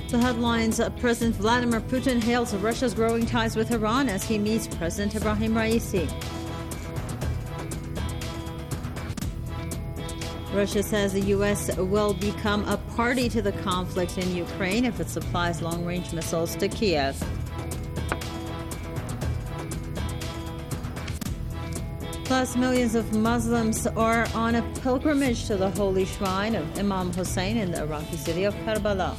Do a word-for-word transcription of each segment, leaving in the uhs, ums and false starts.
The headlines, uh, President Vladimir Putin hails Russia's growing ties with Iran as he meets President Ibrahim Raisi. Russia says the U S will become a party to the conflict in Ukraine if it supplies long-range missiles to Kiev. Plus, millions of Muslims are on a pilgrimage to the holy shrine of Imam Hussein in the Iraqi city of Karbala.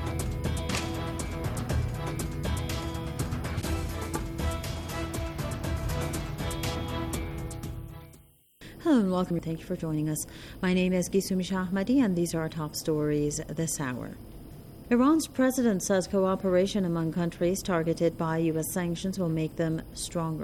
Hello and welcome. Thank you for joining us. My name is Gisumi Shahmadi and these are our top stories this hour. Iran's president says cooperation among countries targeted by U S sanctions will make them stronger.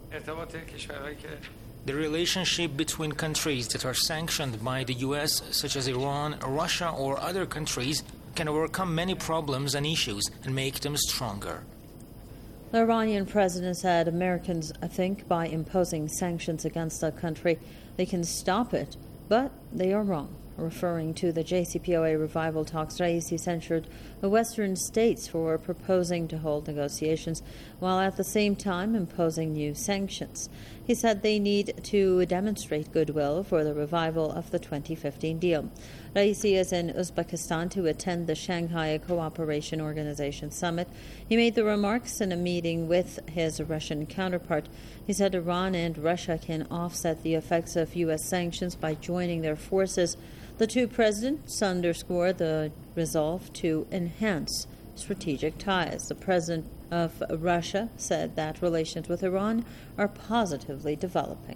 The relationship between countries that are sanctioned by the U S, such as Iran, Russia, or other countries, can overcome many problems and issues and make them stronger. The Iranian president said Americans think by imposing sanctions against a country, they can stop it, but they are wrong. Referring to the J C P O A revival talks, Raisi censured the Western states for proposing to hold negotiations while at the same time imposing new sanctions. He said they need to demonstrate goodwill for the revival of the twenty fifteen deal. Raisi is in Uzbekistan to attend the Shanghai Cooperation Organization summit. He made the remarks in a meeting with his Russian counterpart. He said Iran and Russia can offset the effects of U S sanctions by joining their forces. The two presidents underscored the resolve to enhance strategic ties. The president of Russia said that relations with Iran are positively developing.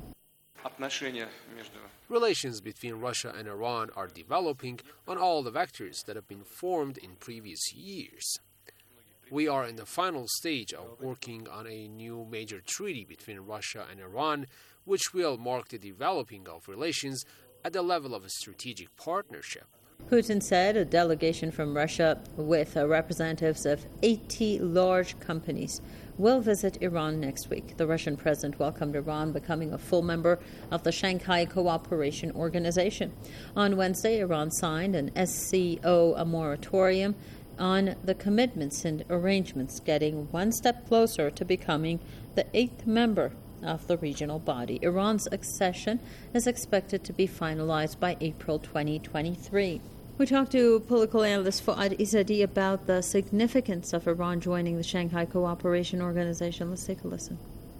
Relations between Russia and Iran are developing on all the vectors that have been formed in previous years. We are in the final stage of working on a new major treaty between Russia and Iran, which will mark the developing of relations at the level of a strategic partnership. Putin said a delegation from Russia with representatives of eighty large companies will visit Iran next week. The Russian president welcomed Iran becoming a full member of the Shanghai Cooperation Organization. On Wednesday, Iran signed an S C O a moratorium on the commitments and arrangements, getting one step closer to becoming the eighth member of the regional body. Iran's accession is expected to be finalized by April twenty twenty-three. We talked to political analyst Fuad Izzadi about the significance of Iran joining the Shanghai Cooperation Organization. Let's take a listen.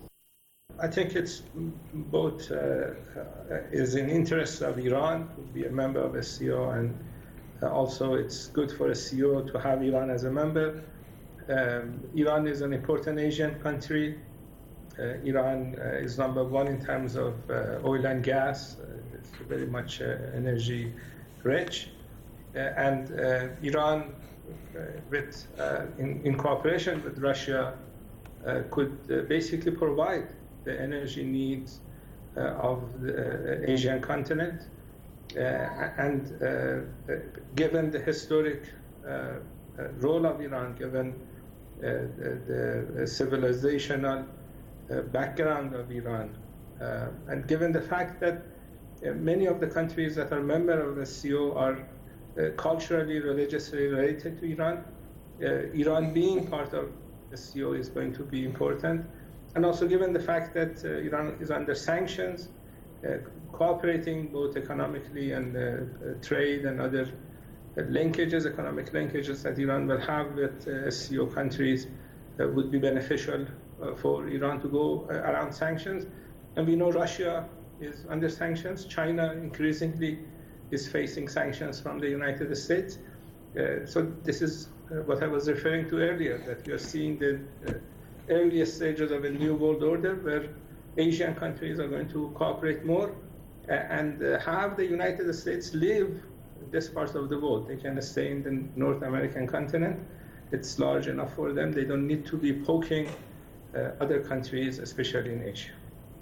I think it's both uh, is in interest of Iran to be a member of S C O, and uh, also it's good for S C O to have Iran as a member. Um, Iran is an important Asian country. Uh, Iran uh, is number one in terms of uh, oil and gas. Uh, it's very much uh, energy rich. Uh, and uh, Iran, uh, with uh, in, in cooperation with Russia, uh, could uh, basically provide the energy needs uh, of the uh, Asian continent. Uh, and uh, given the historic uh, uh, role of Iran, given uh, the, the civilizational uh, background of Iran, uh, and given the fact that uh, many of the countries that are members of the S C O are Uh, culturally, religiously related to Iran. Uh, Iran being part of the S C O is going to be important. And also given the fact that uh, Iran is under sanctions, uh, cooperating both economically and uh, uh, trade and other uh, linkages, economic linkages that Iran will have with uh, S C O countries uh, would be beneficial uh, for Iran to go uh, around sanctions. And we know Russia is under sanctions. China increasingly is facing sanctions from the United States. Uh, so this is uh, what I was referring to earlier, that we are seeing the uh, earliest stages of a new world order where Asian countries are going to cooperate more uh, and uh, have the United States live this part of the world. They can stay in the North American continent. It's large enough for them. They don't need to be poking uh, other countries, especially in Asia.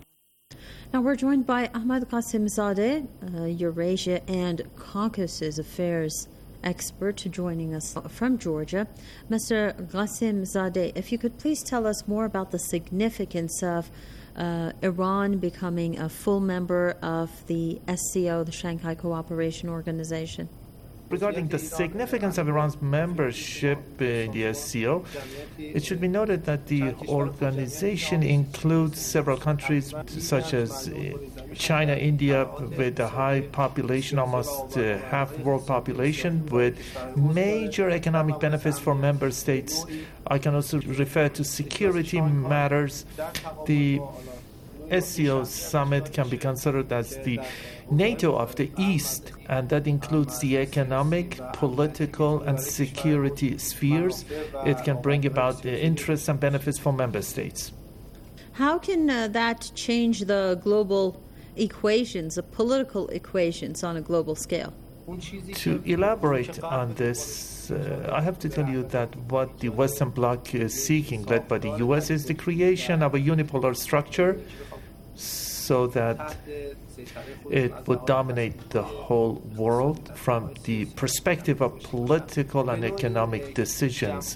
Now we're joined by Ahmad Qasimzadeh, uh, Eurasia and Caucasus Affairs expert, joining us from Georgia. Mister Qasimzadeh, if you could please tell us more about the significance of uh, Iran becoming a full member of the S C O, the Shanghai Cooperation Organization. regarding the significance of Iran's membership in the S C O, it should be noted that the organization includes several countries such as China, India, with a high population, almost uh, half world population, with major economic benefits for member states. I can also refer to security matters. The S C O summit can be considered as the NATO of the East, and that includes the economic, political, and security spheres. It can bring about the interests and benefits for member states. How can uh, that change the global equations, the political equations on a global scale? To elaborate on this, uh, I have to tell you that what the Western Bloc is seeking, led by the U S, is the creation of a unipolar structure so that it would dominate the whole world from the perspective of political and economic decisions.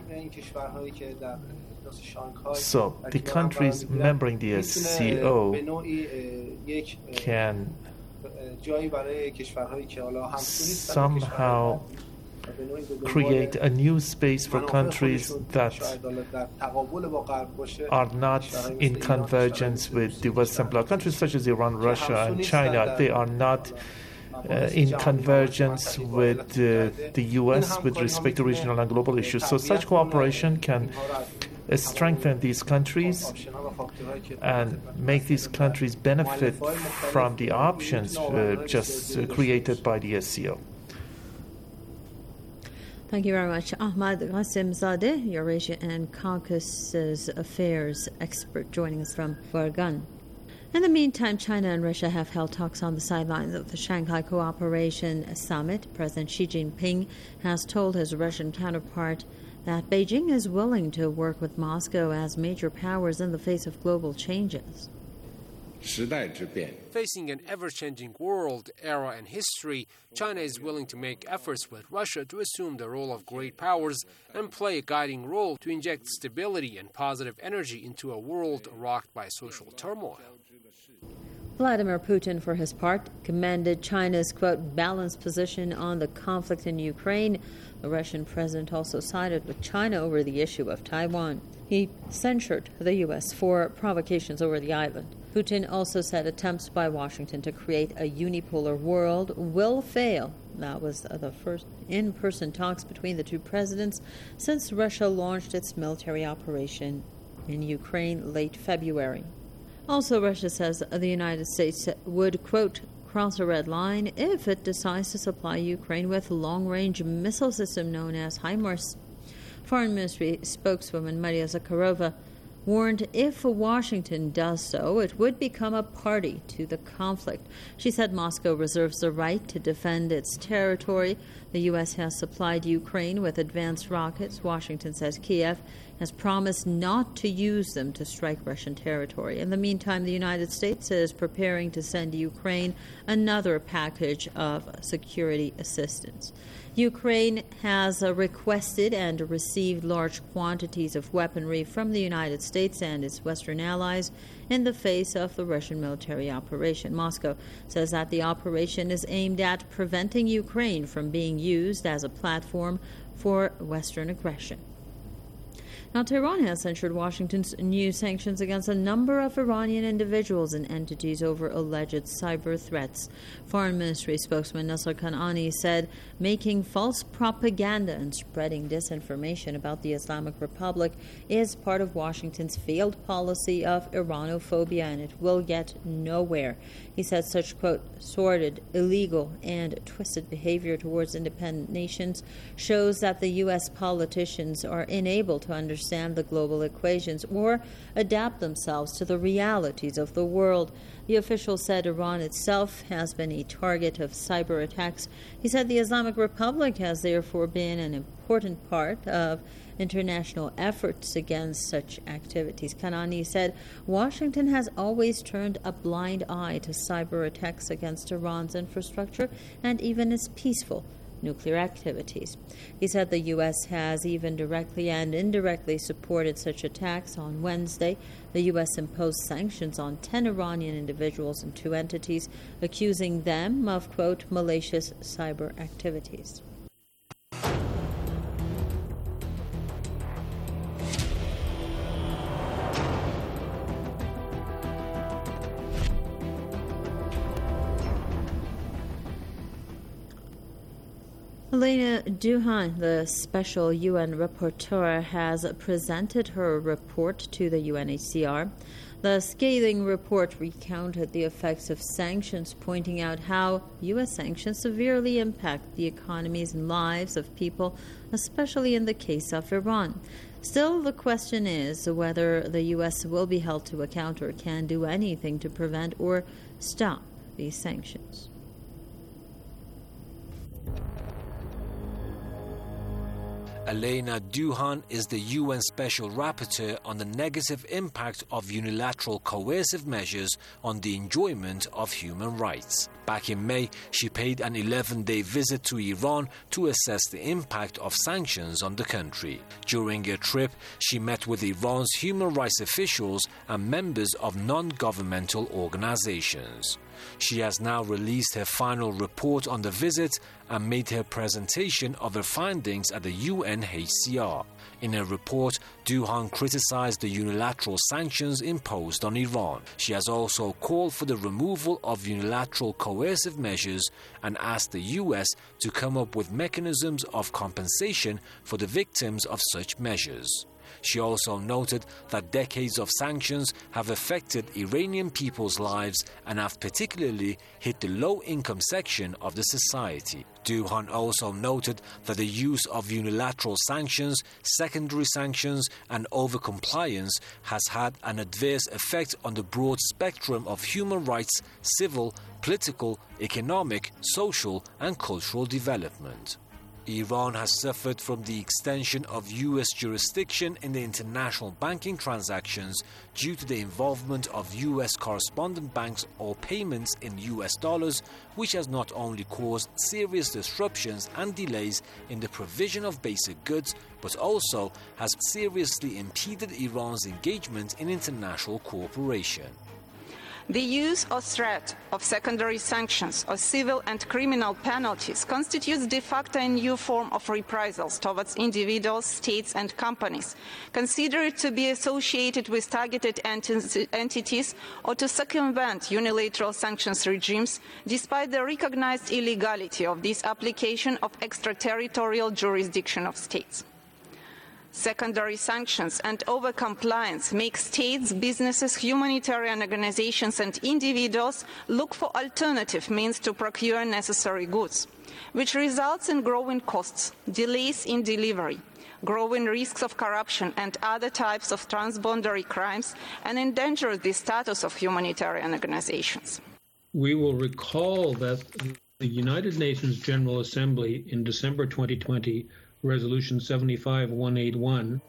So the countries membering the S C O can somehow create a new space for countries that are not in convergence with the Western Bloc. Countries such as Iran, Russia, and China, they are not uh, in convergence with uh, the U S with respect to regional and global issues. So such cooperation can uh, strengthen these countries and make these countries benefit from the options uh, just uh, created by the S C O. Thank you very much. Ahmad Qasimzadeh, Eurasia and Caucasus Affairs expert, joining us from Gorgan. In the meantime, China and Russia have held talks on the sidelines of the Shanghai Cooperation Summit. President Xi Jinping has told his Russian counterpart that Beijing is willing to work with Moscow as major powers in the face of global changes. Facing an ever-changing world, era, and history, China is willing to make efforts with Russia to assume the role of great powers and play a guiding role to inject stability and positive energy into a world rocked by social turmoil. Vladimir Putin, for his part, commended China's, quote, balanced position on the conflict in Ukraine. The Russian president also sided with China over the issue of Taiwan. He censured the U S for provocations over the island. Putin also said attempts by Washington to create a unipolar world will fail. That was the first in-person talks between the two presidents since Russia launched its military operation in Ukraine late February. Also, Russia says the United States would, quote, cross a red line if it decides to supply Ukraine with long-range missile system known as HIMARS. Foreign Ministry spokeswoman Maria Zakharova warned if Washington does so, it would become a party to the conflict. She said Moscow reserves the right to defend its territory. The U S has supplied Ukraine with advanced rockets. Washington says Kiev has promised not to use them to strike Russian territory. In the meantime, the United States is preparing to send Ukraine another package of security assistance. Ukraine has uh, requested and received large quantities of weaponry from the United States and its Western allies in the face of the Russian military operation. Moscow says that the operation is aimed at preventing Ukraine from being used as a platform for Western aggression. Now, Tehran has censured Washington's new sanctions against a number of Iranian individuals and entities over alleged cyber threats. Foreign Ministry spokesman Nasser Kanani said making false propaganda and spreading disinformation about the Islamic Republic is part of Washington's failed policy of Iranophobia, and it will get nowhere. He said such, quote, sordid, illegal, and twisted behavior towards independent nations shows that the U S politicians are unable to understand understand the global equations or adapt themselves to the realities of the world. The official said Iran itself has been a target of cyber attacks. He said the Islamic Republic has therefore been an important part of international efforts against such activities. Kanani said Washington has always turned a blind eye to cyber attacks against Iran's infrastructure and even its peaceful nuclear activities. He said the U S has even directly and indirectly supported such attacks. On Wednesday, the U S imposed sanctions on ten Iranian individuals and two entities, accusing them of, quote, malicious cyber activities. Elena Duhan, the special U N rapporteur, has presented her report to the U N H C R. The scathing report recounted the effects of sanctions, pointing out how U S sanctions severely impact the economies and lives of people, especially in the case of Iran. Still, the question is whether the U S will be held to account or can do anything to prevent or stop these sanctions. Elena Duhan is the U N Special Rapporteur on the negative impact of unilateral coercive measures on the enjoyment of human rights. Back in May, she paid an eleven-day visit to Iran to assess the impact of sanctions on the country. During her trip, she met with Iran's human rights officials and members of non-governmental organizations. She has now released her final report on the visit and made her presentation of her findings at the U N H C R. In her report, Duhan criticized the unilateral sanctions imposed on Iran. She has also called for the removal of unilateral coercive measures and asked the U S to come up with mechanisms of compensation for the victims of such measures. She also noted that decades of sanctions have affected Iranian people's lives and have particularly hit the low-income section of the society. Duhan also noted that the use of unilateral sanctions, secondary sanctions and overcompliance has had an adverse effect on the broad spectrum of human rights, civil, political, economic, social and cultural development. Iran has suffered from the extension of U S jurisdiction in the international banking transactions due to the involvement of U S correspondent banks or payments in U S dollars, which has not only caused serious disruptions and delays in the provision of basic goods, but also has seriously impeded Iran's engagement in international cooperation. The use or threat of secondary sanctions or civil and criminal penalties constitutes de facto a new form of reprisals towards individuals, states and companies considered to be associated with targeted enti- entities or to circumvent unilateral sanctions regimes, despite the recognized illegality of this application of extraterritorial jurisdiction of states. Secondary sanctions and overcompliance make states, businesses, humanitarian organizations and individuals look for alternative means to procure necessary goods, which results in growing costs, delays in delivery, growing risks of corruption and other types of transboundary crimes, and endangers the status of humanitarian organizations. We will recall that the United Nations General Assembly in December twenty twenty Resolution seventy-five one eighty-one,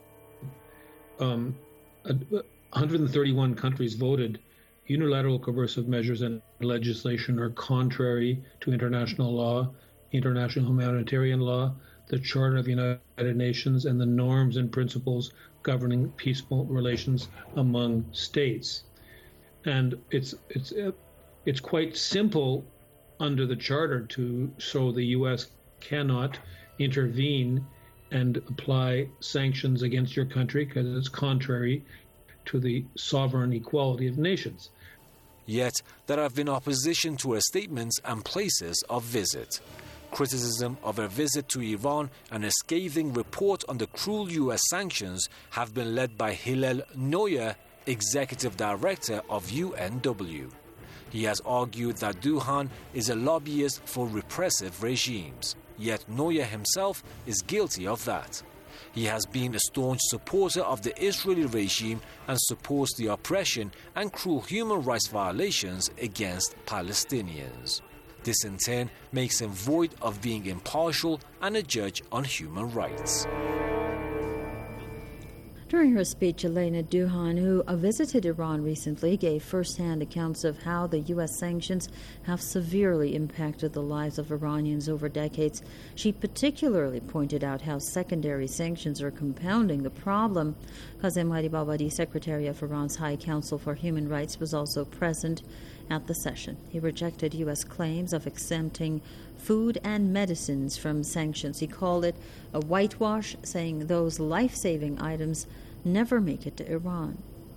um, one hundred thirty-one countries voted unilateral coercive measures and legislation are contrary to international law, international humanitarian law, the Charter of the United Nations, and the norms and principles governing peaceful relations among states. And it's it's it's quite simple under the Charter to so the U S cannot intervene and apply sanctions against your country because it's contrary to the sovereign equality of nations. Yet there have been opposition to her statements and places of visit. Criticism of her visit to Iran and a scathing report on the cruel U S sanctions have been led by Hillel Neuer, Executive Director of U N W. He has argued that Duhan is a lobbyist for repressive regimes. Yet Neuer himself is guilty of that. He has been a staunch supporter of the Israeli regime and supports the oppression and cruel human rights violations against Palestinians. This in turn makes him void of being impartial and a judge on human rights. During her speech, Elena Duhan, who visited Iran recently, gave first-hand accounts of how the U S sanctions have severely impacted the lives of Iranians over decades. She particularly pointed out how secondary sanctions are compounding the problem. Kazem Gharibabadi, Secretary of Iran's High Council for Human Rights, was also present at the session. He rejected U S claims of exempting food and medicines from sanctions. He called it a whitewash, saying those life-saving items never make it to Iran.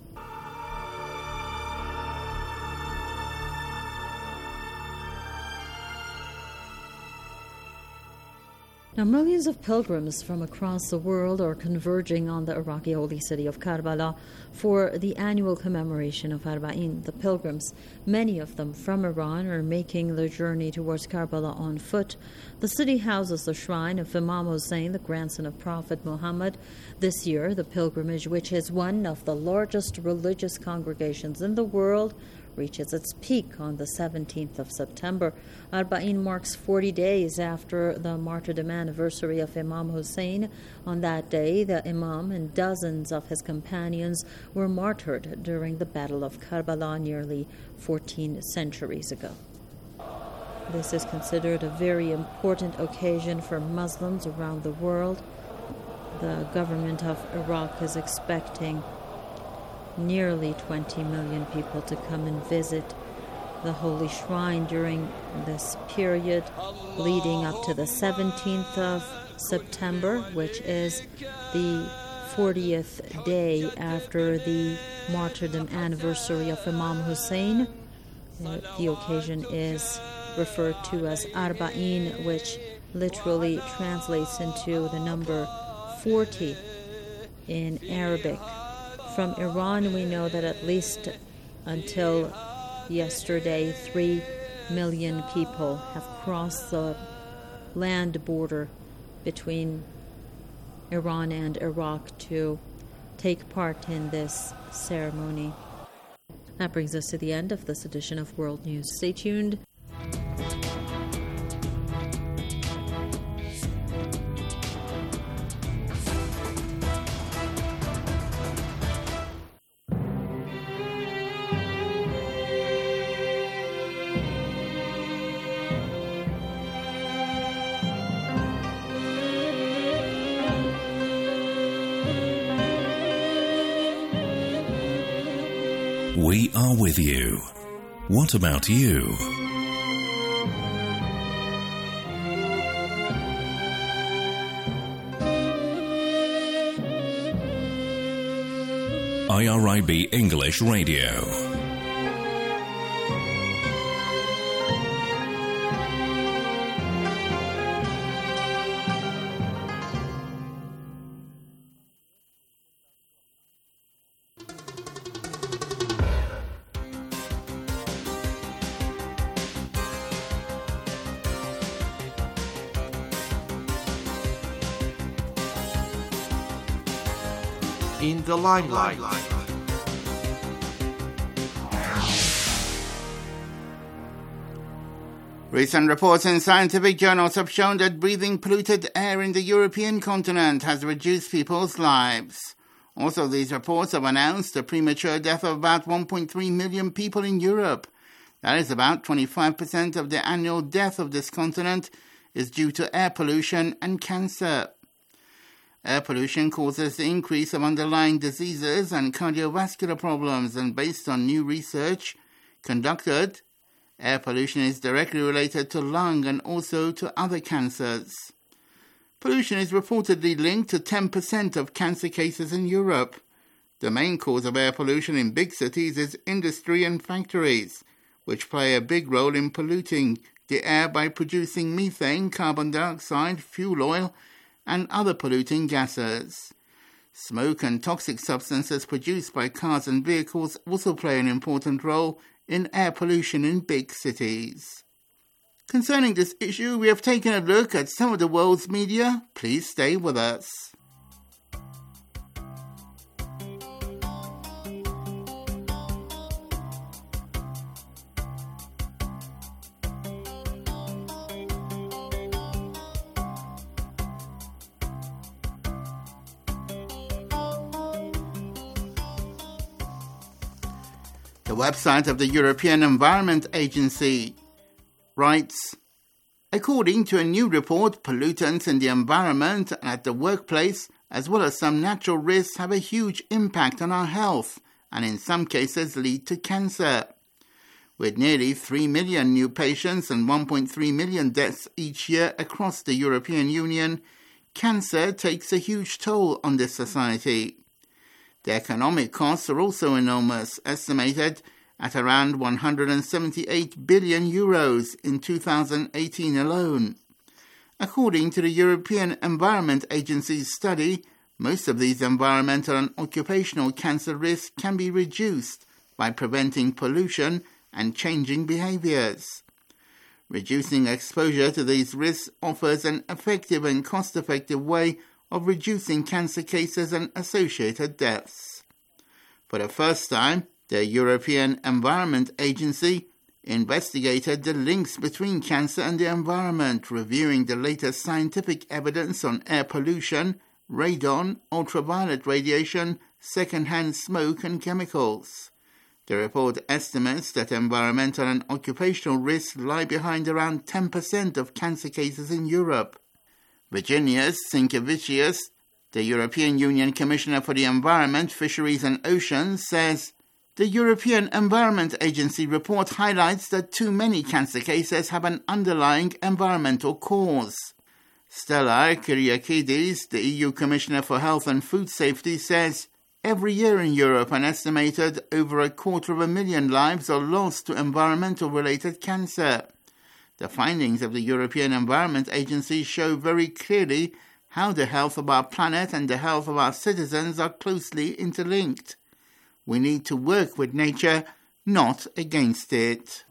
Now, millions of pilgrims from across the world are converging on the Iraqi holy city of Karbala for the annual commemoration of Arba'in. The pilgrims, many of them from Iran, are making the journey towards Karbala on foot. The city houses the shrine of Imam Hussein, the grandson of Prophet Muhammad. This year, the pilgrimage, which is one of the largest religious congregations in the world, reaches its peak on the seventeenth of September. Arba'in marks forty days after the martyrdom anniversary of Imam Hussein. On that day, the Imam and dozens of his companions were martyred during the Battle of Karbala nearly fourteen centuries ago. This is considered a very important occasion for Muslims around the world. The government of Iraq is expecting nearly twenty million people to come and visit the holy shrine during this period leading up to the seventeenth of September, which is the fortieth day after the martyrdom anniversary of Imam Hussein. The occasion is referred to as Arba'in, which literally translates into the number forty in Arabic. From Iran, we know that at least until yesterday, three million people have crossed the land border between Iran and Iraq to take part in this ceremony. That brings us to the end of this edition of World News. Stay tuned. We are with you. What about you? I R I B English Radio. In the limelight. Recent reports in scientific journals have shown that breathing polluted air in the European continent has reduced people's lives. Also, these reports have announced the premature death of about one point three million people in Europe. That is about twenty-five percent of the annual death of this continent is due to air pollution and cancer. Air pollution causes the increase of underlying diseases and cardiovascular problems, and based on new research conducted, air pollution is directly related to lung and also to other cancers. Pollution is reportedly linked to ten percent of cancer cases in Europe. The main cause of air pollution in big cities is industry and factories, which play a big role in polluting the air by producing methane, carbon dioxide, fuel oil, and other polluting gases. Smoke and toxic substances produced by cars and vehicles also play an important role in air pollution in big cities. Concerning this issue, we have taken a look at some of the world's media. Please stay with us. The website of the European Environment Agency writes, according to a new report, pollutants in the environment and at the workplace, as well as some natural risks, have a huge impact on our health and in some cases lead to cancer. With nearly three million new patients and one point three million deaths each year across the European Union, cancer takes a huge toll on this society. The economic costs are also enormous, estimated at around one hundred seventy-eight billion euros in two thousand eighteen alone. According to the European Environment Agency's study, most of these environmental and occupational cancer risks can be reduced by preventing pollution and changing behaviours. Reducing exposure to these risks offers an effective and cost-effective way of reducing cancer cases and associated deaths. For the first time, the European Environment Agency investigated the links between cancer and the environment, reviewing the latest scientific evidence on air pollution, radon, ultraviolet radiation, second-hand smoke and chemicals. The report estimates that environmental and occupational risks lie behind around ten percent of cancer cases in Europe. Virginijus Sinkevicius, the European Union Commissioner for the Environment, Fisheries and Oceans, says, the European Environment Agency report highlights that too many cancer cases have an underlying environmental cause. Stella Kyriakides, the E U Commissioner for Health and Food Safety, says, every year in Europe, an estimated over a quarter of a million lives are lost to environmental-related cancer. The findings of the European Environment Agency show very clearly how the health of our planet and the health of our citizens are closely interlinked. We need to work with nature, not against it.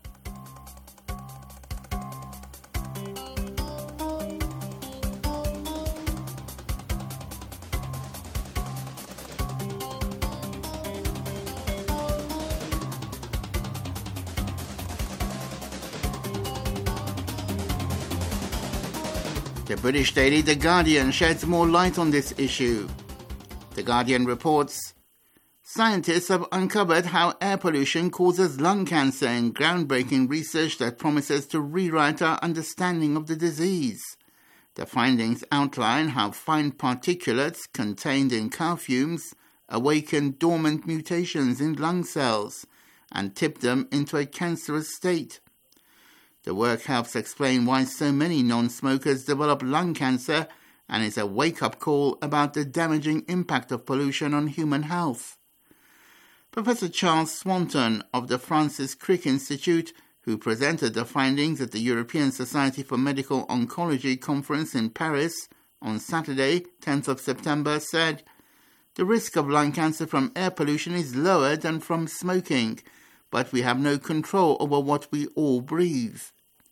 The British daily The Guardian sheds more light on this issue. The Guardian reports, scientists have uncovered how air pollution causes lung cancer in groundbreaking research that promises to rewrite our understanding of the disease. The findings outline how fine particulates contained in car fumes awaken dormant mutations in lung cells and tip them into a cancerous state. The work helps explain why so many non-smokers develop lung cancer and is a wake-up call about the damaging impact of pollution on human health. Professor Charles Swanton of the Francis Crick Institute, who presented the findings at the European Society for Medical Oncology conference in Paris on Saturday, tenth of September, said, the risk of lung cancer from air pollution is lower than from smoking, but we have no control over what we all breathe.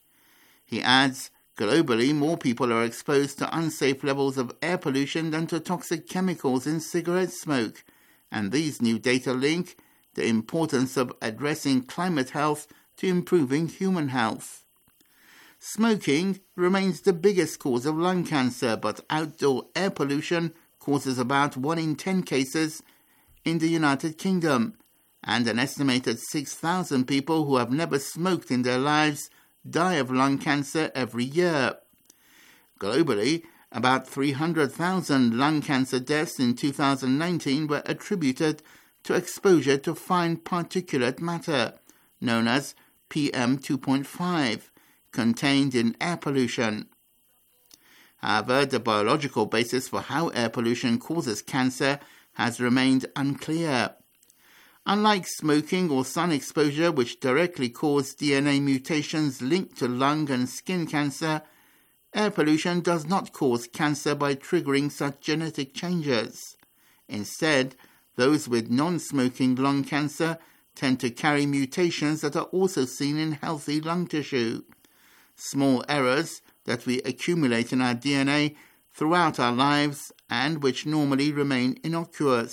He adds, globally, more people are exposed to unsafe levels of air pollution than to toxic chemicals in cigarette smoke, and these new data link the importance of addressing climate health to improving human health. Smoking remains the biggest cause of lung cancer, but outdoor air pollution causes about one in ten cases in the United Kingdom, and an estimated six thousand people who have never smoked in their lives die of lung cancer every year. Globally, about three hundred thousand lung cancer deaths in two thousand nineteen were attributed to exposure to fine particulate matter, known as P M two point five, contained in air pollution. However, the biological basis for how air pollution causes cancer has remained unclear. Unlike smoking or sun exposure, which directly cause D N A mutations linked to lung and skin cancer, air pollution does not cause cancer by triggering such genetic changes. Instead, those with non-smoking lung cancer tend to carry mutations that are also seen in healthy lung tissue. Small errors that we accumulate in our D N A throughout our lives and which normally remain innocuous.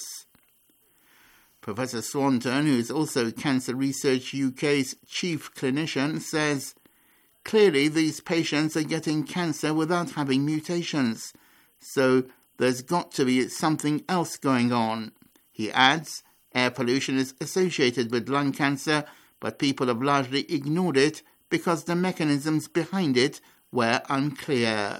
Professor Swanton, who is also Cancer Research U K's chief clinician, says, clearly these patients are getting cancer without having mutations, so there's got to be something else going on. He adds, Air pollution is associated with lung cancer, but people have largely ignored it because the mechanisms behind it were unclear.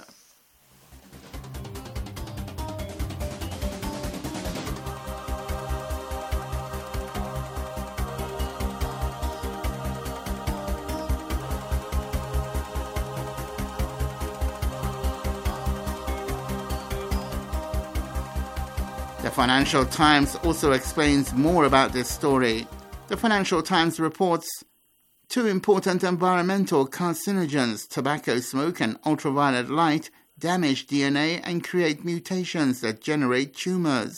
The Financial Times also explains more about this story. The Financial Times reports two important environmental carcinogens, tobacco smoke and ultraviolet light, damage D N A and create mutations that generate tumours.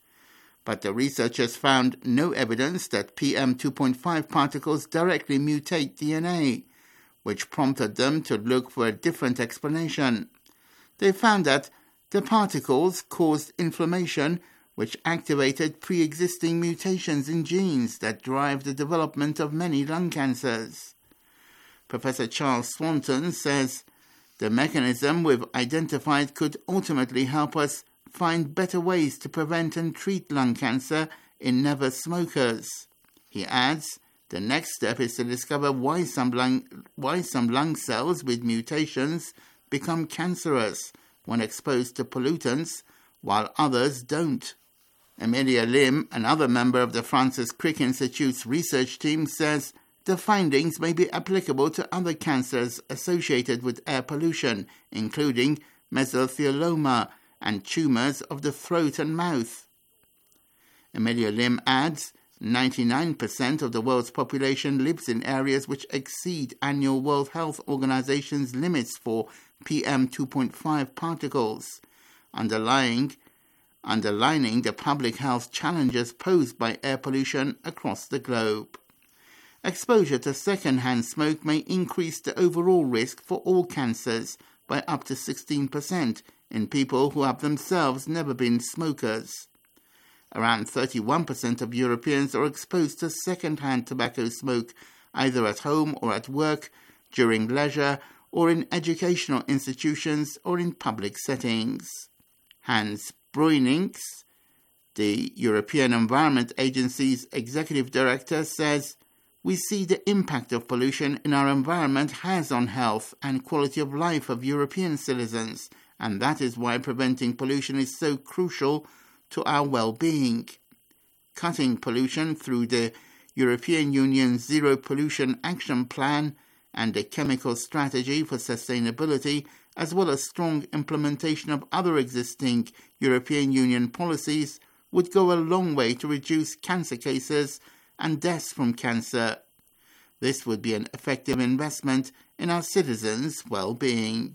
But the researchers found no evidence that P M two point five particles directly mutate D N A, which prompted them to look for a different explanation. They found that the particles caused inflammation, which activated pre-existing mutations in genes that drive the development of many lung cancers. Professor Charles Swanton says the mechanism we've identified could ultimately help us find better ways to prevent and treat lung cancer in never smokers. He adds, the next step is to discover why some lung, why some lung cells with mutations become cancerous when exposed to pollutants, while others don't. Amelia Lim, another member of the Francis Crick Institute's research team, says the findings may be applicable to other cancers associated with air pollution, including mesothelioma and tumours of the throat and mouth. Amelia Lim adds, ninety-nine percent of the world's population lives in areas which exceed annual World Health Organization's limits for P M two point five particles, underlying underlining the public health challenges posed by air pollution across the globe. Exposure to second-hand smoke may increase the overall risk for all cancers by up to sixteen percent in people who have themselves never been smokers. Around thirty-one percent of Europeans are exposed to second-hand tobacco smoke, either at home or at work, during leisure, or in educational institutions or in public settings. Hans Bruynings, the European Environment Agency's executive director, says, "We see the impact of pollution in our environment has on health and quality of life of European citizens, and that is why preventing pollution is so crucial to our well-being. Cutting pollution through the European Union's Zero Pollution Action Plan and the Chemical Strategy for Sustainability, as well as strong implementation of other existing European Union policies, would go a long way to reduce cancer cases and deaths from cancer. This would be an effective investment in our citizens' well-being."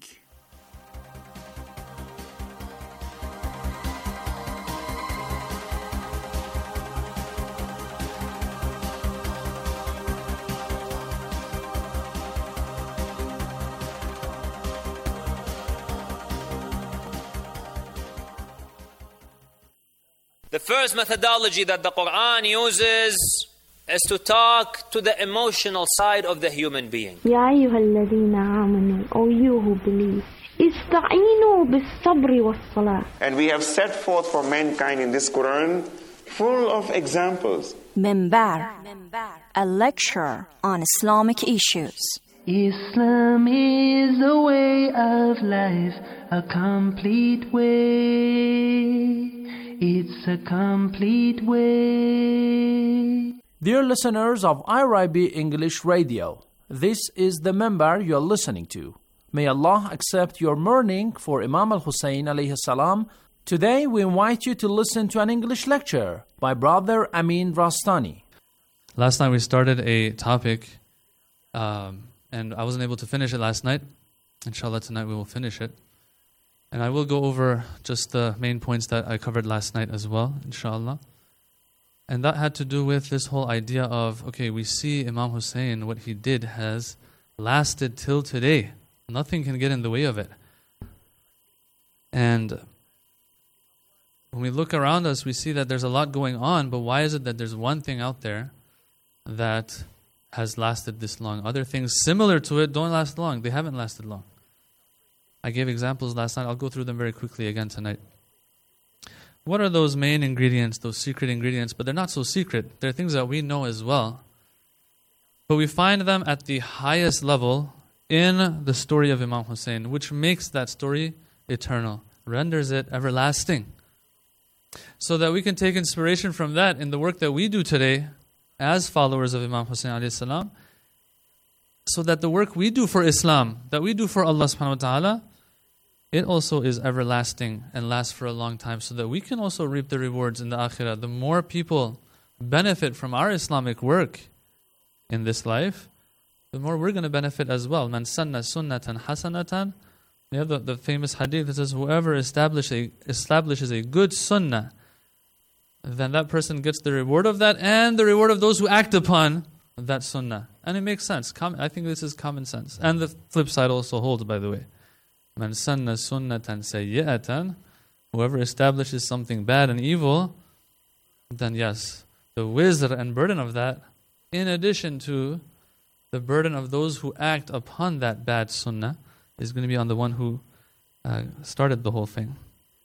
The first methodology that the Quran uses is to talk to the emotional side of the human being. يا أيها الذين آمنوا, O you who believe, استعينوا بالصبر والصلاة. And we have set forth for mankind in this Quran full of examples. Minbar, a lecture on Islamic issues. Islam is a way of life, a complete way. It's a complete way. Dear listeners of I R I B English Radio, this is the member you are listening to. May Allah accept your mourning for Imam al-Hussein alayhi salam. Today we invite you to listen to an English lecture by Brother Amin Rastani. Last night we started a topic um, and I wasn't able to finish it last night. Inshallah tonight we will finish it. And I will go over just the main points that I covered last night as well, inshallah. And that had to do with this whole idea of, okay, we see Imam Hussein, what he did has lasted till today. Nothing can get in the way of it. And when we look around us, we see that there's a lot going on, but why is it that there's one thing out there that has lasted this long? Other things similar to it don't last long. They haven't lasted long. I gave examples last night. I'll go through them very quickly again tonight. what are those main ingredients, those secret ingredients? But they're not so secret. They're things that we know as well. But we find them at the highest level in the story of Imam Hussein, which makes that story eternal, renders it everlasting. So that we can take inspiration from that in the work that we do today as followers of Imam Hussein alayhi salam, so that the work we do for Islam, that we do for Allah subhanahu wa ta'ala, it also is everlasting and lasts for a long time, so that we can also reap the rewards in the akhirah. The more people benefit from our Islamic work in this life, the more we're going to benefit as well. Man sanna sunnatan hasanatan. You have the, the famous hadith that says, whoever establish a, establishes a good sunnah, then that person gets the reward of that and the reward of those who act upon that sunnah. And it makes sense. Com- I think this is common sense. And the flip side also holds, by the way. Man sanna sunnatan sayyi'atan. Whoever establishes something bad and evil, then yes, the wizr and burden of that, in addition to the burden of those who act upon that bad sunnah, is going to be on the one who uh, started the whole thing.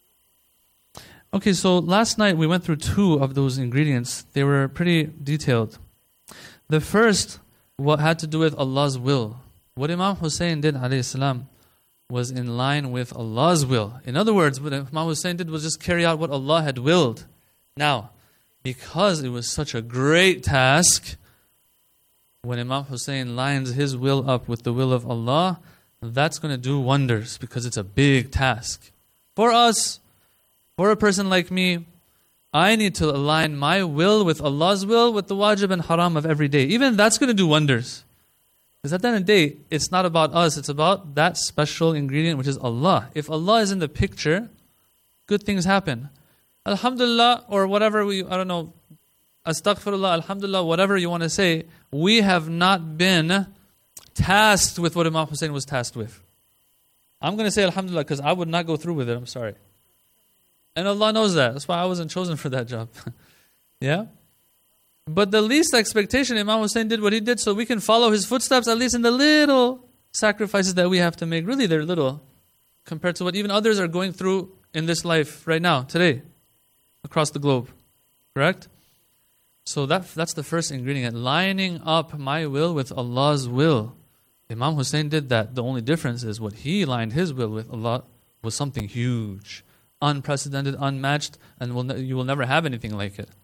Okay, so last night we went through two of those ingredients. They were pretty detailed. The first, what had to do with Allah's will. What Imam Hussein did, alayhi salam, was in line with Allah's will. In other words, what Imam Hussein did was just carry out what Allah had willed. Now, because it was such a great task, when Imam Hussein lines his will up with the will of Allah, that's going to do wonders, because it's a big task. For us, for a person like me, I need to align my will with Allah's will, with the wajib and haram of every day. Even that's going to do wonders. Because at the end of the day, it's not about us, it's about that special ingredient, which is Allah. If Allah is in the picture, good things happen. Alhamdulillah, or whatever we, I don't know, astaghfirullah, alhamdulillah, whatever you want to say, we have not been tasked with what Imam Hussein was tasked with. I'm going to say alhamdulillah because I would not go through with it, I'm sorry. And Allah knows that. That's why I wasn't chosen for that job. Yeah? But the least expectation, Imam Hussein did what he did so we can follow his footsteps, at least in the little sacrifices that we have to make. Really, they're little compared to what even others are going through in this life right now, today, across the globe. Correct? So that that's the first ingredient, lining up my will with Allah's will. Imam Hussein did that. The only difference is what he lined his will with Allah was something huge, unprecedented, unmatched, and will ne- you will never have anything like it.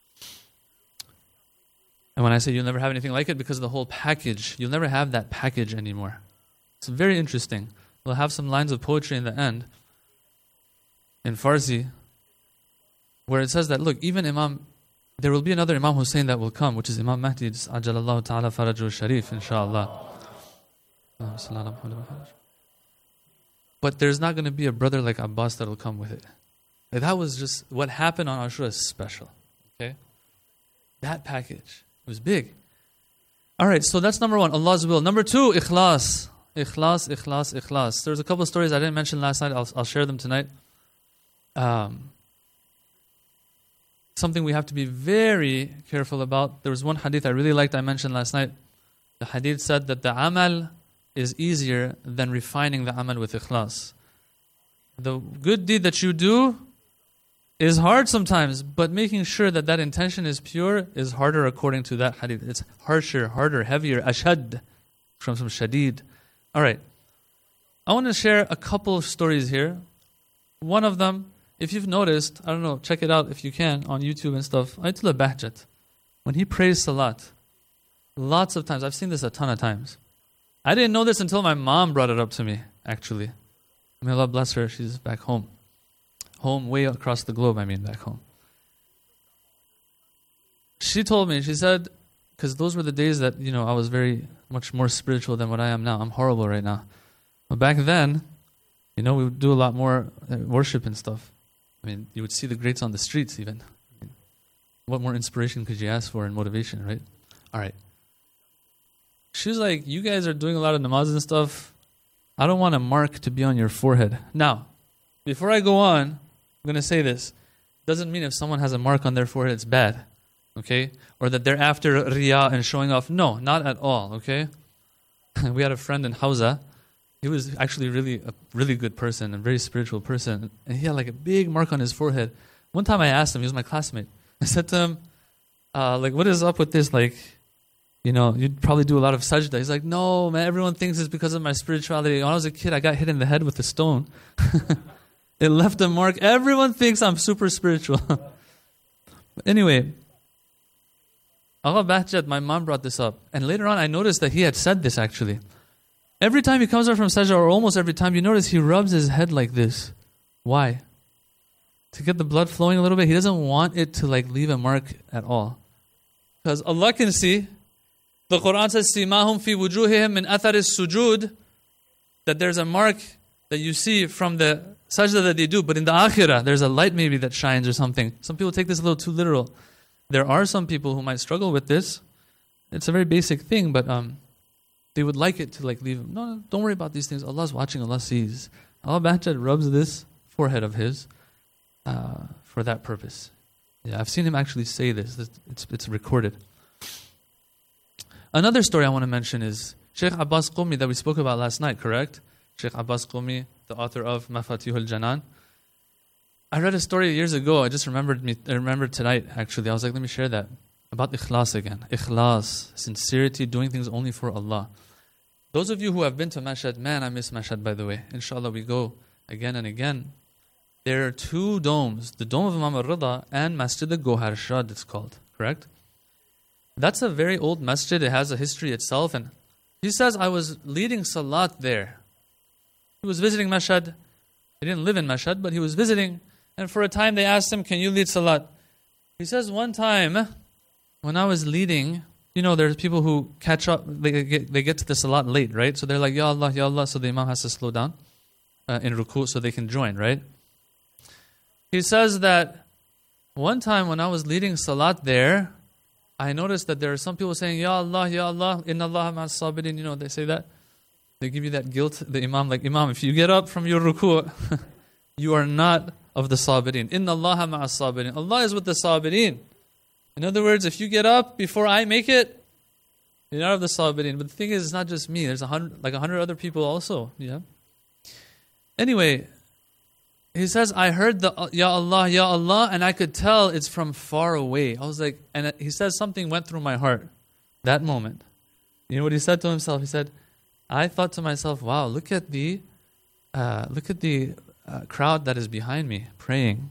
And when I say you'll never have anything like it, because of the whole package, you'll never have that package anymore. It's very interesting. We'll have some lines of poetry in the end, in Farsi, where it says that, look, even Imam, there will be another Imam Hussein that will come, which is Imam Mahdi, Ajalallahu Ta'ala Farajul Sharif, inshallah. But there's not going to be a brother like Abbas that will come with it. Like that was just, what happened on Ashura is special. Okay? That package was big. Alright, so that's number one, Allah's will. Number two, ikhlas. Ikhlas, ikhlas, ikhlas. There's a couple of stories I didn't mention last night. I'll, I'll share them tonight. Um, something we have to be very careful about. There was one hadith I really liked I mentioned last night. The hadith said that the amal is easier than refining the amal with ikhlas. The good deed that you do is hard sometimes, but making sure that that intention is pure is harder according to that hadith. It's harsher, harder, heavier, ashad, from some shadid. All right. I want to share a couple of stories here. One of them, if you've noticed, I don't know, check it out if you can on YouTube and stuff. Ayatollah Bahjat, when he prays salat, lots of times, I've seen this a ton of times. I didn't know this until my mom brought it up to me, actually. May Allah bless her, she's back home. Home, way across the globe, I mean, back home. She told me, she said, because those were the days that, you know, I was very much more spiritual than what I am now. I'm horrible right now. But back then, you know, we would do a lot more worship and stuff. I mean, you would see the greats on the streets even. I mean, what more inspiration could you ask for and motivation, right? All right. She was like, you guys are doing a lot of namaz and stuff. I don't want a mark to be on your forehead. Now, before I go on, I'm going to say this. Doesn't mean if someone has a mark on their forehead, it's bad. Okay? Or that they're after riyah and showing off. No, not at all. Okay? We had a friend in Hausa. He was actually really a really good person, a very spiritual person. And he had like a big mark on his forehead. One time I asked him, he was my classmate. I said to him, uh, like, what is up with this? Like, you know, you'd probably do a lot of sajda. He's like, no, man, everyone thinks it's because of my spirituality. When I was a kid, I got hit in the head with a stone. It left a mark. Everyone thinks I'm super spiritual. Anyway, Agha Bahjat, my mom brought this up. And later on, I noticed that he had said this actually. Every time he comes out from sajda, or almost every time, you notice he rubs his head like this. Why? To get the blood flowing a little bit. He doesn't want it to like leave a mark at all. Because Allah can see. The Quran says, "Simahum fi wujuhihim min athar as-sujud," that there's a mark that you see from the sajda that they do. But in the akhirah, there's a light maybe that shines or something. Some people take this a little too literal. There are some people who might struggle with this. It's a very basic thing, but um, they would like it to like leave him. No, don't worry about these things. Allah's watching. Allah sees. Allah Bahjat rubs this forehead of his uh, for that purpose. Yeah, I've seen him actually say this. It's it's recorded. Another story I want to mention is Sheikh Abbas Qumi that we spoke about last night, correct? Sheikh Abbas Qumi, the author of Mafatihul Janan. I read a story years ago. I just remembered me. I remembered tonight, actually. I was like, let me share that. About ikhlas again. Ikhlas, sincerity, doing things only for Allah. Those of you who have been to Mashhad, man, I miss Mashhad, by the way. Inshallah, we go again and again. There are two domes, the Dome of Imam al-Rida and Masjid al-Gohar Shad, it's called, correct? That's a very old masjid. It has a history itself. And he says, I was leading salat there. He was visiting Mashhad. He didn't live in Mashhad, but he was visiting. And for a time they asked him, can you lead salat? He says, one time, when I was leading, you know, there's people who catch up, they get, they get to the salat late, right? So they're like, Ya Allah, Ya Allah, so the imam has to slow down uh, in ruku so they can join, right? He says that one time when I was leading salat there, I noticed that there are some people saying, Ya Allah, Ya Allah, Inna Allah ma'as sabirin, you know, they say that. They give you that guilt, the imam, like, Imam, if you get up from your ruku, you are not of the sabirin. Inna Allah ma'as sabirin. Allah is with the sabirin. In other words, if you get up before I make it, you're not of the sabirin. But the thing is, it's not just me. There's a hundred, like a hundred other people also. Yeah. Anyway, he says, I heard the Ya Allah, Ya Allah, and I could tell it's from far away. I was like, and he says something went through my heart that moment. You know what he said to himself? He said, I thought to myself, wow, look at the, uh, look at the uh, crowd that is behind me praying.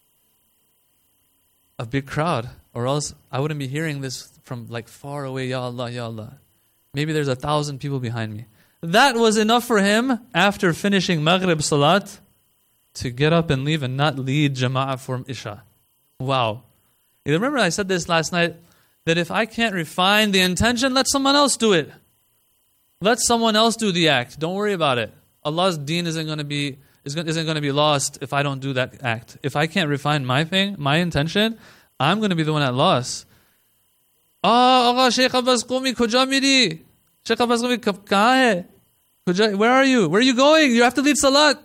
A big crowd, or else I wouldn't be hearing this from like far away. Ya Allah, Ya Allah. Maybe there's a thousand people behind me. That was enough for him after finishing Maghrib Salat to get up and leave and not lead Jama'ah for Isha. Wow. You remember I said this last night, that if I can't refine the intention, let someone else do it. Let someone else do the act. Don't worry about it. Allah's deen isn't going to be isn't going to be lost if I don't do that act. If I can't refine my thing, my intention, I'm going to be the one at loss. Ah, Agha Sheikh Abbas Qumi, kuja miri? Sheikh Abbas Qumi, kahan hai? Where are you? Where are you going? You have to lead salat.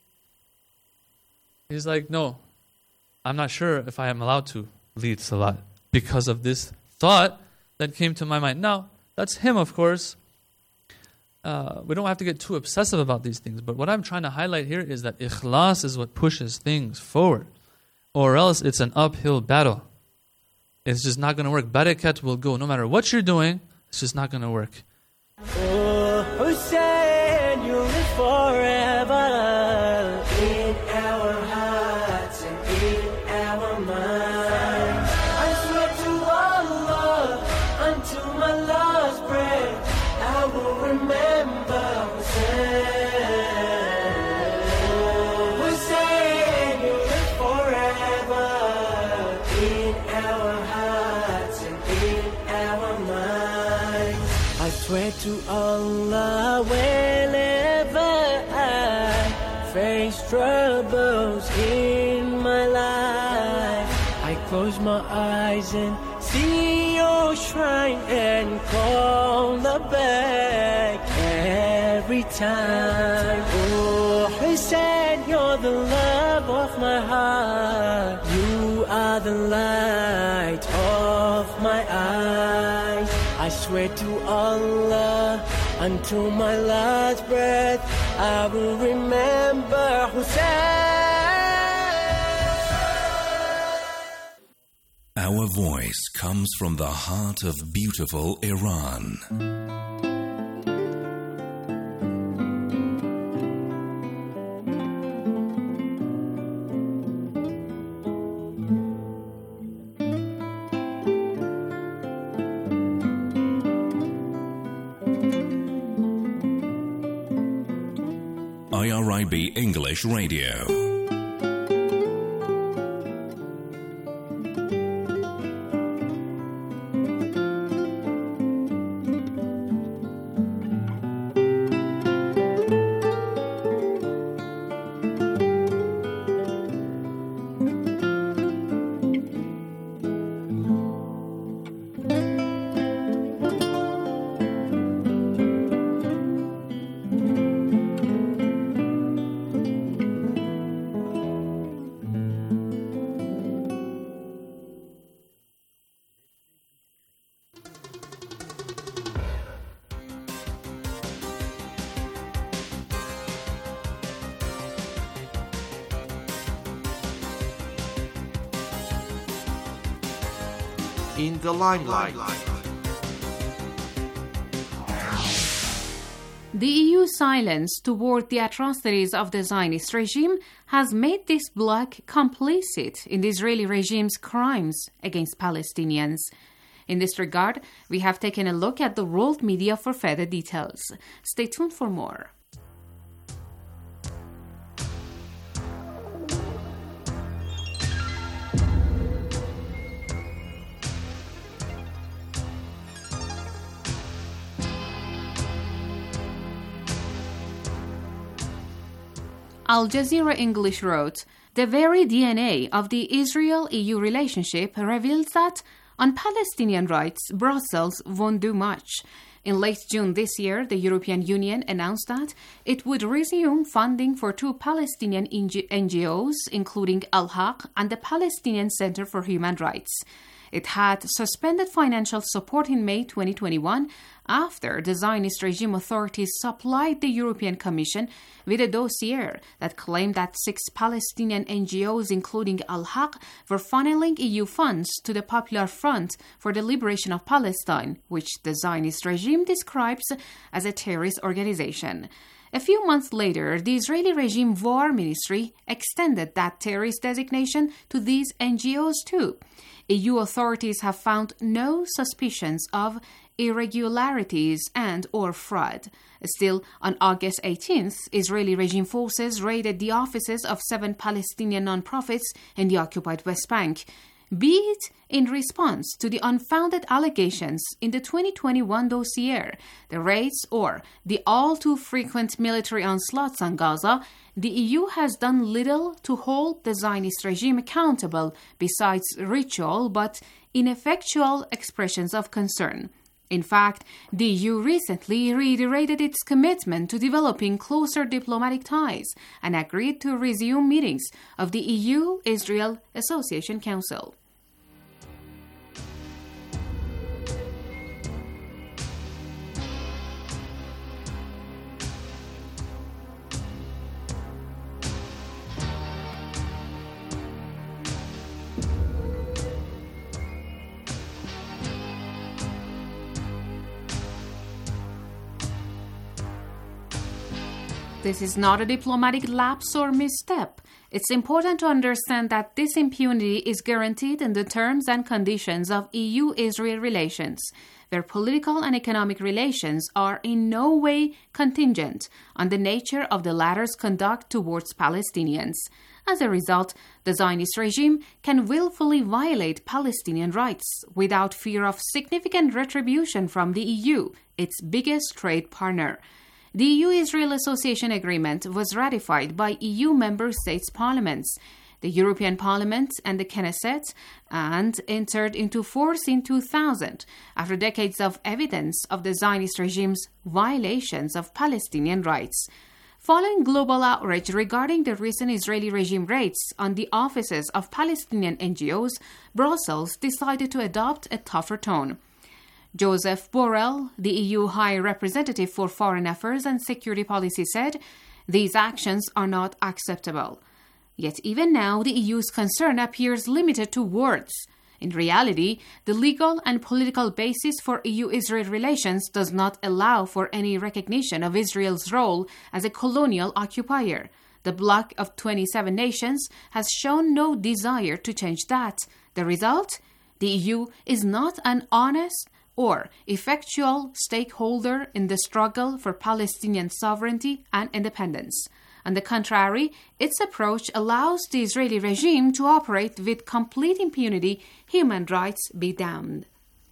He's like, no, I'm not sure if I am allowed to lead salat because of this thought that came to my mind. Now, that's him, of course. Uh, we don't have to get too obsessive about these things. But what I'm trying to highlight here is that ikhlas is what pushes things forward. Or else it's an uphill battle. It's just not going to work. Barakat will go. No matter what you're doing, it's just not going to work. Oh, Hussein, you live forever in our hearts and in our minds. I swear to Allah, until my last breath, I will remember Hussein. Hussein, you live forever in our hearts and in our minds. I swear to Allah, whenever I face troubles in my life, I close my eyes and see your shrine and call the back every time. Oh, Hussein, you're the love of my heart. You are the light of my eyes. I swear to Allah, until my last breath, I will remember Hussein. Our voice comes from the heart of beautiful Iran. I R I B English Radio. In the limelight. The E U silence toward the atrocities of the Zionist regime has made this bloc complicit in the Israeli regime's crimes against Palestinians. In this regard, we have taken a look at the world media for further details. Stay tuned for more. Al Jazeera English wrote, "The very D N A of the Israel-E U relationship reveals that on Palestinian rights, Brussels won't do much." In late June this year, the European Union announced that it would resume funding for two Palestinian N G Os, including Al-Haq and the Palestinian Center for Human Rights. It had suspended financial support in May twenty twenty-one after the Zionist regime authorities supplied the European Commission with a dossier that claimed that six Palestinian N G Os, including Al-Haq, were funneling E U funds to the Popular Front for the Liberation of Palestine, which the Zionist regime describes as a terrorist organization. A few months later, the Israeli regime War Ministry extended that terrorist designation to these N G Os too. E U authorities have found no suspicions of irregularities and or fraud. Still, on August eighteenth, Israeli regime forces raided the offices of seven Palestinian non-profits in the occupied West Bank, be it in response to the unfounded allegations in the twenty twenty-one dossier, the raids, or the all-too-frequent military onslaughts on Gaza. The E U has done little to hold the Zionist regime accountable besides ritual but ineffectual expressions of concern. In fact, the E U recently reiterated its commitment to developing closer diplomatic ties and agreed to resume meetings of the E U-Israel Association Council. This is not a diplomatic lapse or misstep. It's important to understand that this impunity is guaranteed in the terms and conditions of E U-Israel relations, where political and economic relations are in no way contingent on the nature of the latter's conduct towards Palestinians. As a result, the Zionist regime can willfully violate Palestinian rights without fear of significant retribution from the E U, its biggest trade partner. The E U-Israel Association Agreement was ratified by E U member states' parliaments, the European Parliament and the Knesset, and entered into force in two thousand, after decades of evidence of the Zionist regime's violations of Palestinian rights. Following global outrage regarding the recent Israeli regime raids on the offices of Palestinian N G Os, Brussels decided to adopt a tougher tone. Joseph Borrell, the E U High Representative for Foreign Affairs and Security Policy, said, "These actions are not acceptable." Yet even now, the E U's concern appears limited to words. In reality, the legal and political basis for E U-Israel relations does not allow for any recognition of Israel's role as a colonial occupier. The bloc of twenty-seven nations has shown no desire to change that. The result? The E U is not an honest or effectual stakeholder in the struggle for Palestinian sovereignty and independence. On the contrary, its approach allows the Israeli regime to operate with complete impunity, human rights be damned.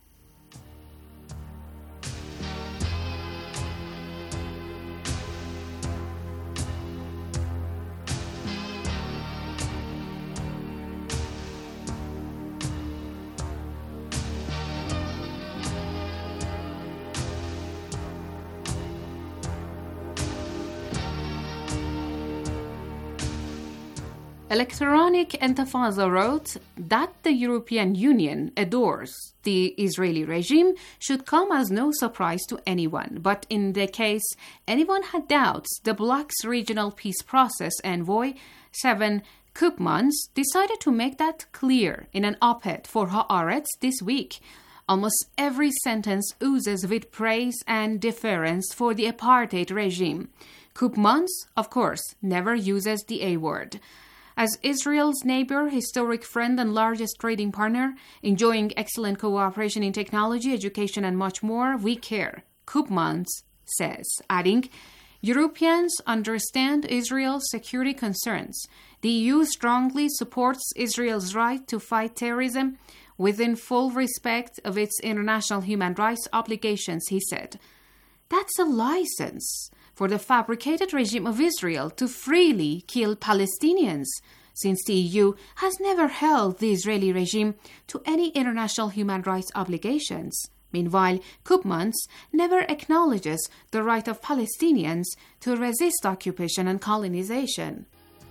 Electronic Intifada wrote that the European Union adores the Israeli regime should come as no surprise to anyone. But in the case anyone had doubts, the bloc's regional peace process envoy, Seven Koopmans, decided to make that clear in an op-ed for Haaretz this week. Almost every sentence oozes with praise and deference for the apartheid regime. Koopmans, of course, never uses the A word. As Israel's neighbor, historic friend, and largest trading partner, enjoying excellent cooperation in technology, education, and much more, we care, Koopmans says, adding, Europeans understand Israel's security concerns. The E U strongly supports Israel's right to fight terrorism within full respect of its international human rights obligations, he said. That's a license for the fabricated regime of Israel to freely kill Palestinians, since the E U has never held the Israeli regime to any international human rights obligations. Meanwhile, Koopmans never acknowledges the right of Palestinians to resist occupation and colonization.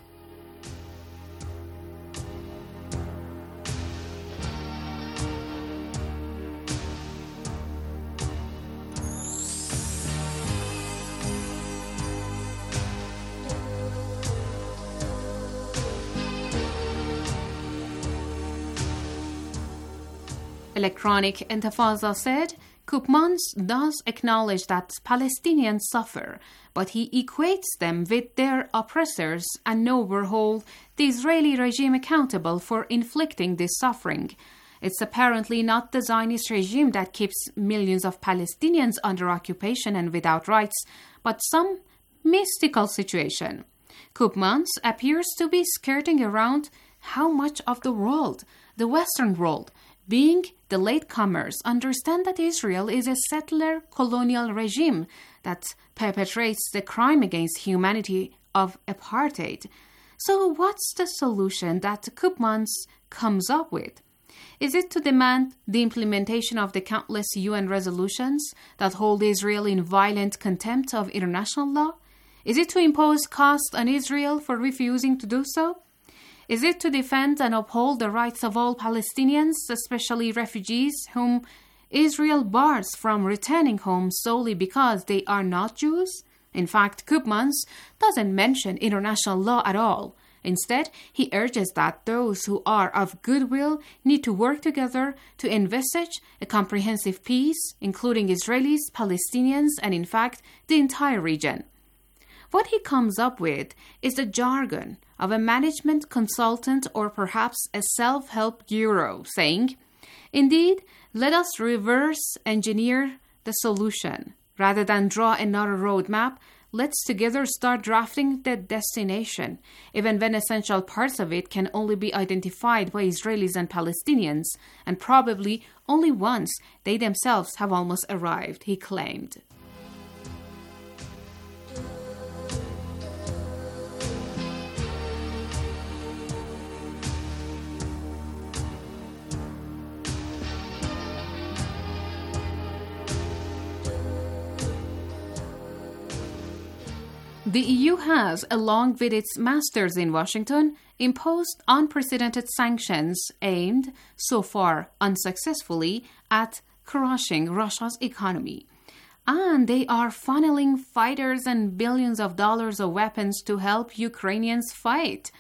Electronic Intifada said, Koopmans does acknowledge that Palestinians suffer, but he equates them with their oppressors and nowhere hold the Israeli regime accountable for inflicting this suffering. It's apparently not the Zionist regime that keeps millions of Palestinians under occupation and without rights, but some mystical situation. Koopmans appears to be skirting around how much of the world, the Western world, being the latecomers, understand that Israel is a settler colonial regime that perpetrates the crime against humanity of apartheid. So what's the solution that Koopmans comes up with? Is it to demand the implementation of the countless U N resolutions that hold Israel in violent contempt of international law? Is it to impose costs on Israel for refusing to do so? Is it to defend and uphold the rights of all Palestinians, especially refugees, whom Israel bars from returning home solely because they are not Jews? In fact, Koopmans doesn't mention international law at all. Instead, he urges that those who are of goodwill need to work together to envisage a comprehensive peace, including Israelis, Palestinians, and in fact, the entire region. What he comes up with is the jargon of a management consultant or perhaps a self-help guru, saying, indeed, let us reverse engineer the solution. Rather than draw another roadmap, let's together start drafting the destination, even when essential parts of it can only be identified by Israelis and Palestinians, and probably only once they themselves have almost arrived, he claimed. The E U has, along with its masters in Washington, imposed unprecedented sanctions aimed, so far unsuccessfully, at crushing Russia's economy. And they are funneling fighters and billions of dollars of weapons to help Ukrainians fight.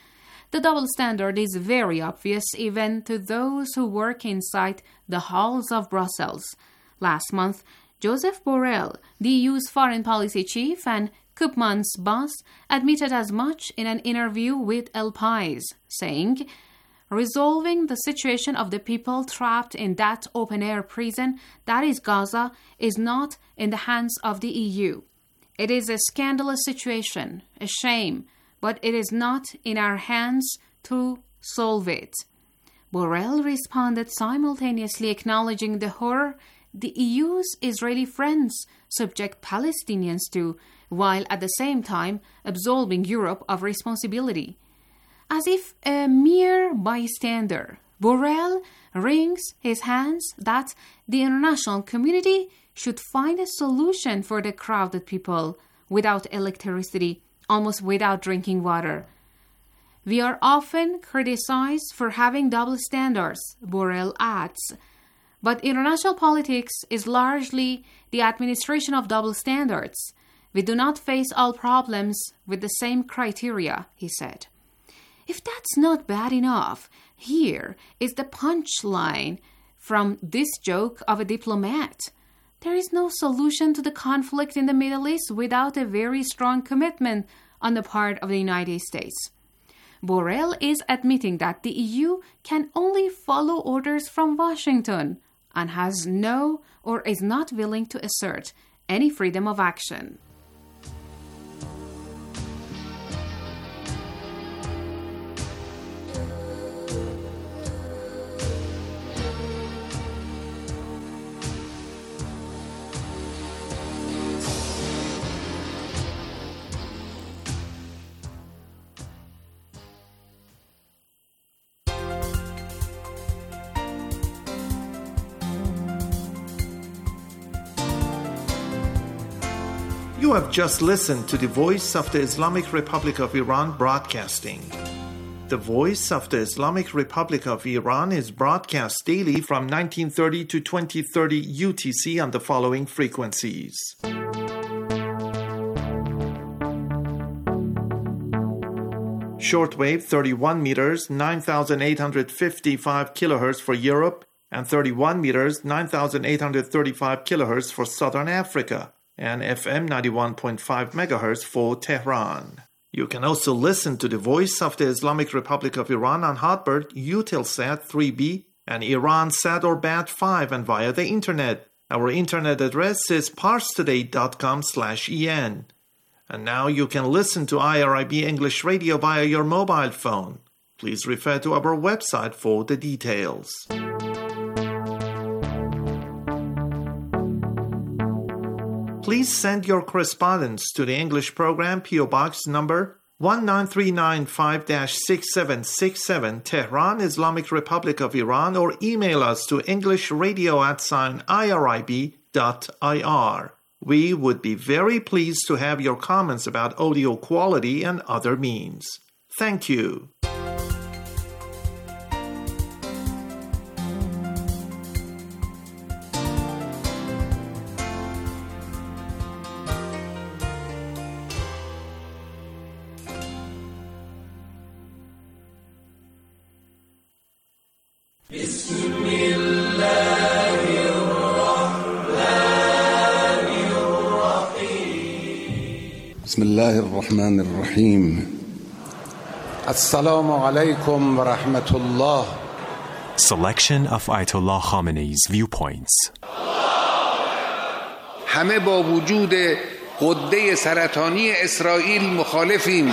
The double standard is very obvious even to those who work inside the halls of Brussels. Last month, Joseph Borrell, the E U's foreign policy chief and Koopman's boss, admitted as much in an interview with El País, saying, "Resolving the situation of the people trapped in that open-air prison, that is Gaza, is not in the hands of the E U. It is a scandalous situation, a shame, but it is not in our hands to solve it." Borrell responded, simultaneously acknowledging the horror the E U's Israeli friends subject Palestinians to, while at the same time absolving Europe of responsibility. As if a mere bystander, Borrell wrings his hands that the international community should find a solution for the crowded people without electricity, almost without drinking water. "We are often criticized for having double standards," Borrell adds. "But international politics is largely the administration of double standards. We do not face all problems with the same criteria," he said. If that's not bad enough, here is the punchline from this joke of a diplomat. There is no solution to the conflict in the Middle East without a very strong commitment on the part of the United States. Borrell is admitting that the E U can only follow orders from Washington and has no or is not willing to assert any freedom of action. You have just listened to the Voice of the Islamic Republic of Iran broadcasting. The Voice of the Islamic Republic of Iran is broadcast daily from nineteen thirty to twenty thirty U T C on the following frequencies. Shortwave thirty-one meters, nine thousand eight hundred fifty-five kilohertz for Europe, and thirty-one meters, nine thousand eight hundred thirty-five kilohertz for Southern Africa, and F M ninety-one point five megahertz for Tehran. You can also listen to the Voice of the Islamic Republic of Iran on Hotbird, Eutelsat three B, and Iransat or Bat five, and via the Internet. Our Internet address is parstoday dot com slash en. And now you can listen to I R I B English Radio via your mobile phone. Please refer to our website for the details. Please send your correspondence to the English program, P O Box number one nine three nine five dash six seven six seven, Tehran, Islamic Republic of Iran, or email us to englishradio at sign irib dot ir. We would be very pleased to have your comments about audio quality and other means. Thank you. بسم الله الرحمن الرحيم السلام عليكم ورحمة الله. Selection of Ayatollah Khamenei's viewpoints. همه با وجود غده سرطانی اسرائیل مخالفیم.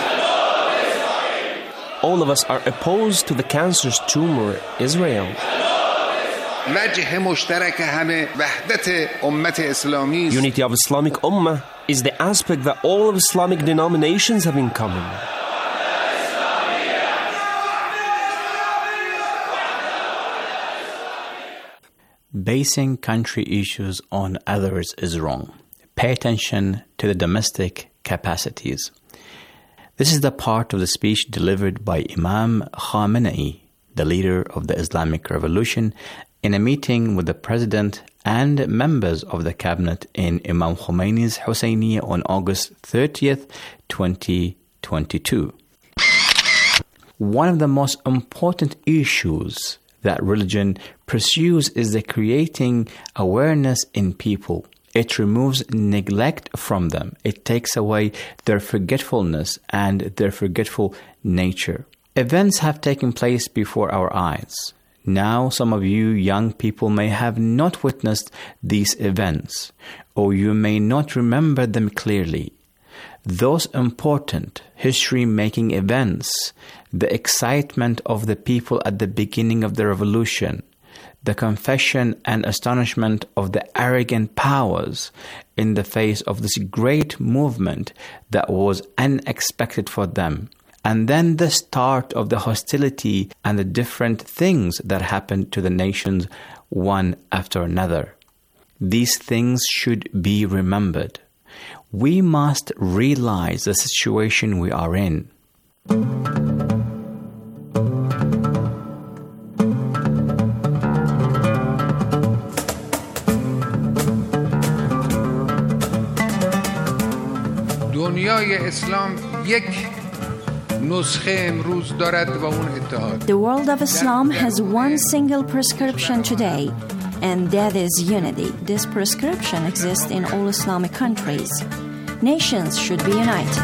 All of us are opposed to the cancerous tumor Israel. وجه مشترک همه وحدت امت اسلامی. Unity of Islamic Ummah is the aspect that all of Islamic denominations have in common. Basing country issues on others is wrong. Pay attention to the domestic capacities. This is the part of the speech delivered by Imam Khamenei, the leader of the Islamic Revolution, in a meeting with the President and members of the cabinet in Imam Khomeini's Husseiniya on August thirtieth, twenty twenty-two. One of the most important issues that religion pursues is the creating awareness in people. It removes neglect from them. It takes away their forgetfulness and their forgetful nature. Events have taken place before our eyes. Now, some of you young people may have not witnessed these events, or you may not remember them clearly. Those important history-making events, the excitement of the people at the beginning of the revolution, the confession and astonishment of the arrogant powers in the face of this great movement that was unexpected for them, and then the start of the hostility and the different things that happened to the nations one after another. These things should be remembered. We must realize the situation we are in. دنیای اسلام یک نسخه امروز دارد و اون اتحاد. The world of Islam has one single prescription today, and that is unity. This prescription exists in all Islamic countries. Nations should be united.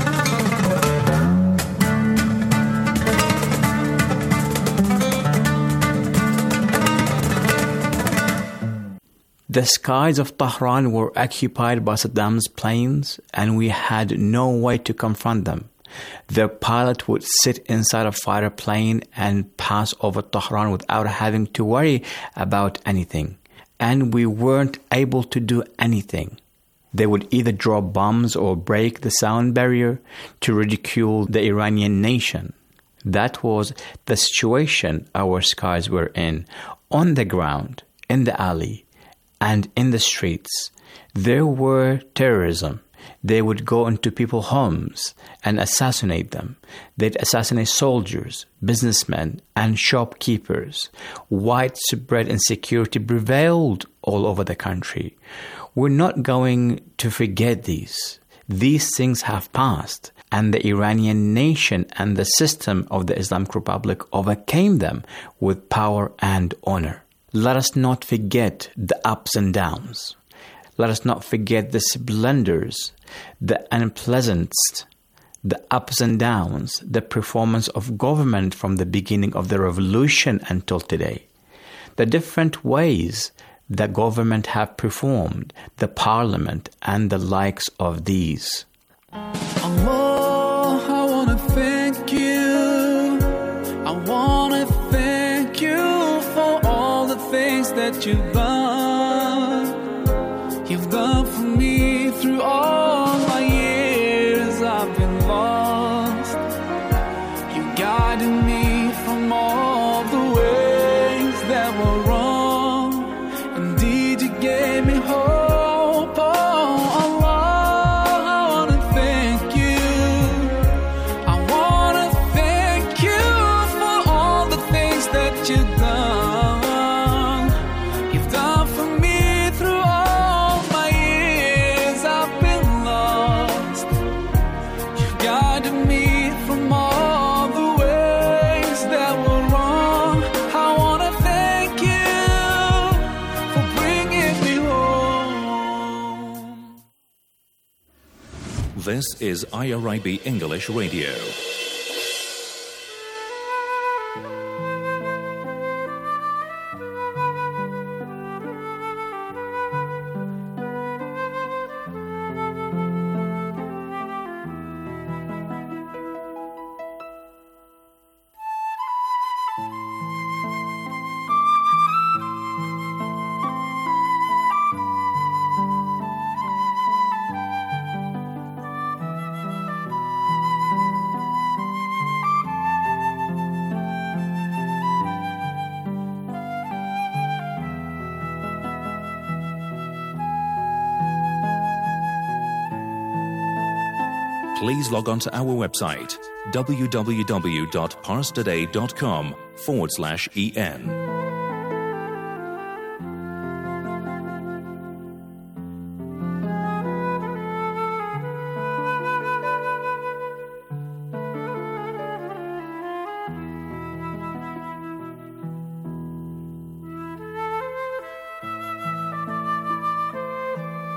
The skies of Tehran were occupied by Saddam's planes, and we had no way to confront them. The pilot would sit inside a fighter plane and pass over Tehran without having to worry about anything. And we weren't able to do anything. They would either drop bombs or break the sound barrier to ridicule the Iranian nation. That was the situation our skies were in, on the ground, in the alley, and in the streets. There were terrorism. They would go into people's homes and assassinate them. They'd assassinate soldiers, businessmen, and shopkeepers. Widespread insecurity prevailed all over the country. We're not going to forget these. These things have passed, and the Iranian nation and the system of the Islamic Republic overcame them with power and honor. Let us not forget the ups and downs. Let us not forget the splendors, the unpleasants, the ups and downs, the performance of government from the beginning of the revolution until today. The different ways the government have performed, the parliament and the likes of these. Allah, I want to thank you. I want to thank you for all the things that you've done. You've done for me through all my years I've been lost. You guided me from all the ways that were wrong. Indeed, you gave me hope. Oh, Allah, I want to thank you. I want to thank you for all the things that you've done. You've done for me through all my years I've been lost. You've guided me from all the ways that were wrong. I want to thank you for bringing me home. This is I R I B English Radio. Please log on to our website w w w dot pars today dot com forward slash en.